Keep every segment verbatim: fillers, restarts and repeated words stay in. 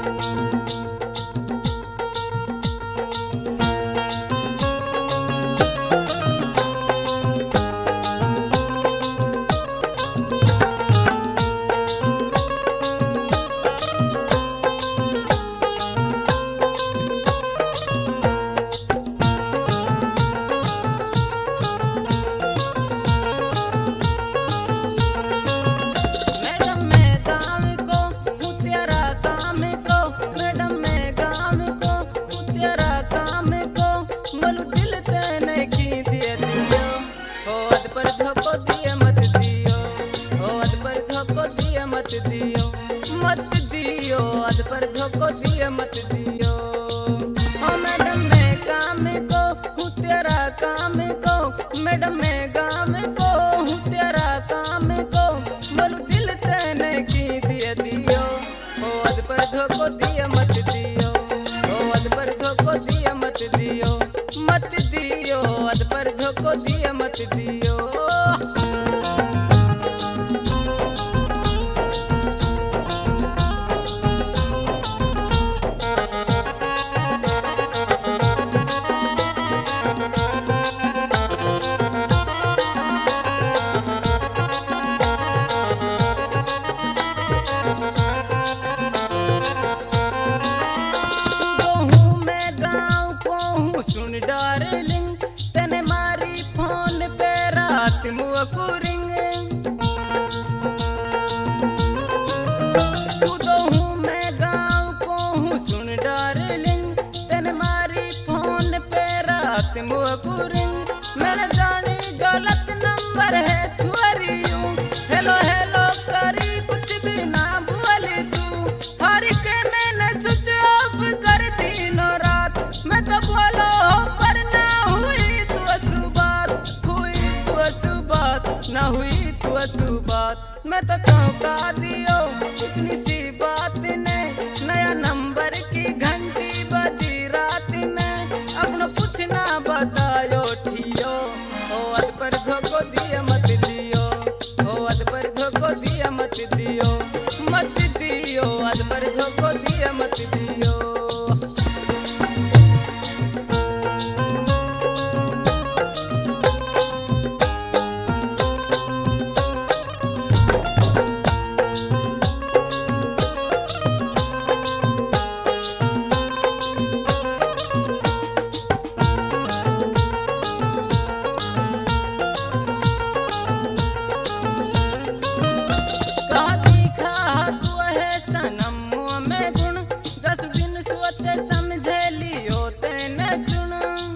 Madam मैं गाँव को हूँ तेरा काम को, मैडम मैं गाँव को हूँ तेरा काम को, बोलू दिल तेने की दिए दियो, हो अद पर धोखो दिए मत दियो, हो अद पर धोखो दिए मत दियो, मत दियो अद पर धोखो दिए मत दियो। ओ मैडम मैं काम को हूँ तेरा काम को, मैडम मैं गाँव को हूँ तेरा काम को, बोलू दिल तेने की दिए दियो, हो अद पर धोखो दिए मत दियो, हो अद पर धोखो दिए मत दियो, मत दियो अद पर धोखो दिए मत दियो। सुनो हूँ मैं गाँव को हूँ सुन डार्लिंग, तेने मारी फोन पे रात मुझको रिंग। सुनो हूँ मैं गाँव को हूँ सुन डार्लिंग, तेने मारी फोन पे रात मुझको रिंग। मैंने जानी गलत नंबर है छुअरियूं, हेलो हेलो करी कुछ भी ना बोली तू, हर के मैंने स्विच ऑफ कर दिनों रात, मैं तो बोलो पर ना हुई तू असुबात, हुई तू असुबात, ना हुई तू असुबात। मैं तो चौंका दियो इतनी सी बात ने, नया नंबर की घंटी बजी रात में, अपनो कुछ ना बतायो ठियो, हो अद पर धोखो दिया मत दियो, हो अद पर धोखो दिया मत दियो, मत दियो अद पर धोखो दिया मत दियो। कहा दिखा तू है सनम मुँह में गुण, दस दिन सोचे समझे लियो तेने चुन।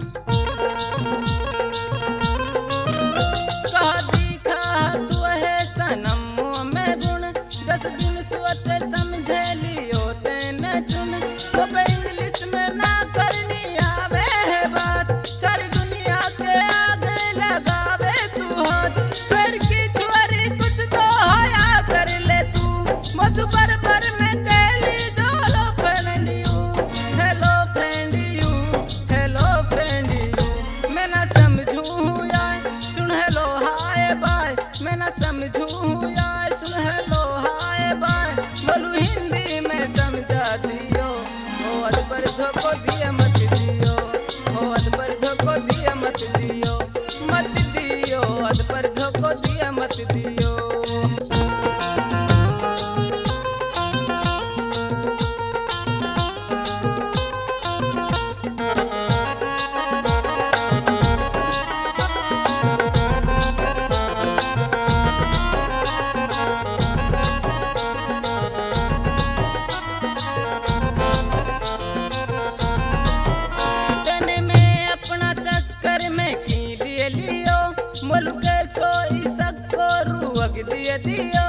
कहा दिखा तू है सनम मुँह में गुण, दस दिन सोचे समझे लियो तेने चुन। तो बे इंग्लिश में ना करनी आवे है बात, सारी दुनिया के आगे लगावे तू हाथ, छोर की छोरी कुछ तो होया कर ले तू, मधु पर पर में कहली जो लो friend you, hello friend you, hello friend you. मैं ना समझू यार सुन हेलो हाय बाय, मैं ना समझू यार सुन हेलो हाय बाय, बोलू हिंदी में समझा दियो, हो अद पर धोखो दिया मत दियो, हो अद पर धोखो दिया मत दियो, मत दियो अद पर धोखो दिया मत दियो। तने में अपना चक्कर में की लिए लियो, मुल्क के सोई सबको रुअग दिए दियो।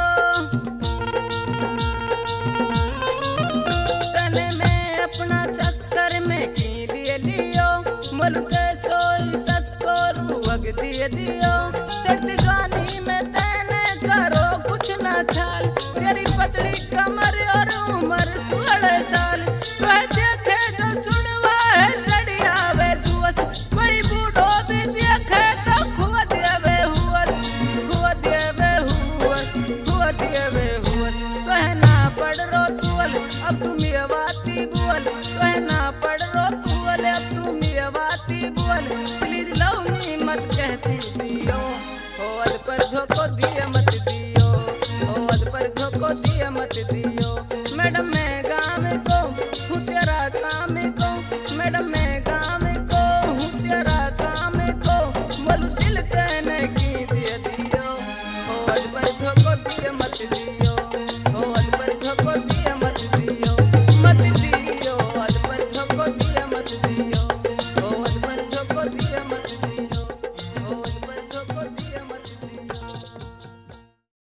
तने में अपना चक्कर में की लिए लियो, मुल्क के सोई सबको रुअग दिए दियो। चढ़ती जवानी में तेने करो कुछ न ख्याल, तेरी पतली कमर और उम्र सोलह साल, वह देखे जो सुनवा है चढ़िया वे जुअस, कोई बूढ़ो भी देखे तो खुआ देवे हुअस, खुआ देवे हुअस, खुआ देवे हुअस। कहना पड़ रो तुअल अब तुम मियावाती बोल तो ना पड़ रो बोल अब तू मियावाती बोल प्लीज लव मी मत कहती दियो हो अद पर धोखो दिए मत